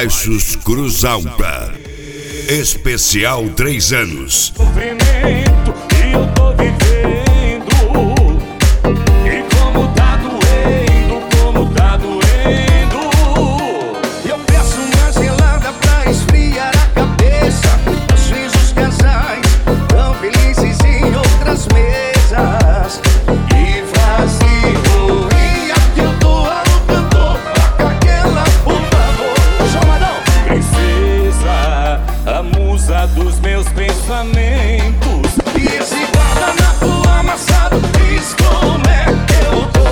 Baixos Cruz Alta. Especial 3 anos. Sofrimento que eu tô vivendo. E como tá doendo, como tá doendo. Eu peço uma gelada pra esfriar a cabeça. Às vezes os casais tão felizes em outras mesas. E vazio, e aqui eu tô no cantor. Toca aquela, por favor. Chamadão! Princesa, a musa dos meus pensamentos. E esse guardanapo amassado diz como é que eu tô.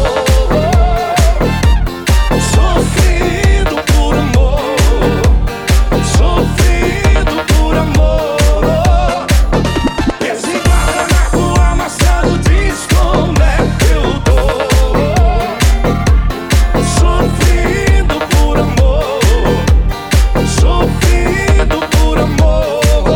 Sofrendo por amor, sofrendo por amor. Esse guardanapo amassado diz como é que eu tô. Sofrendo por amor, sofrendo por amor.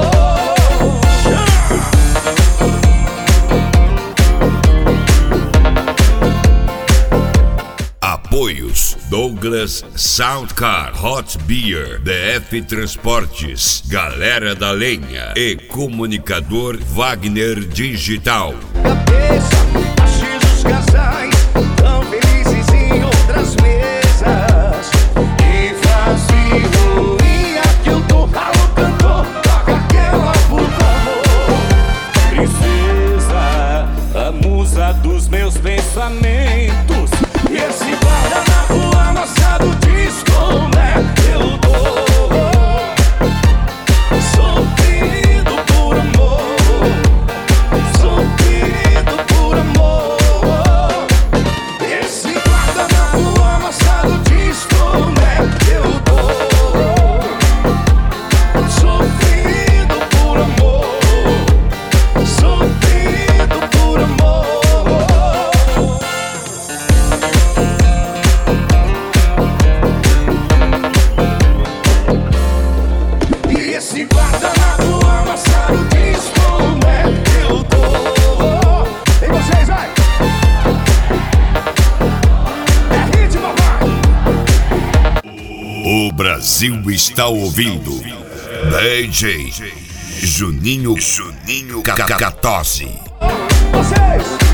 Apoios: Douglas Soundcar, Hot Beer, DF Transportes, Galera da Lenha e Comunicador Wagner Digital. Cabeça, às vezes os casais tão felizes em outras mesas. E vazio, e aqui eu tô, alô cantor, toca aquela, por favor. Princesa, a musa dos meus pensamentos. E esse guardanapo amassado diz como é que eu tô. Sofrendo por amor, sofrendo por amor. Esse guardanapo amassado diz como é que eu tô. Sofrendo por amor, sofrendo por amor. E esse guardanapo amassado diz como é que eu tô. E vocês, vai! É ritmo, vai! O Brasil está ouvindo DJ Juninho Catose. Vocês!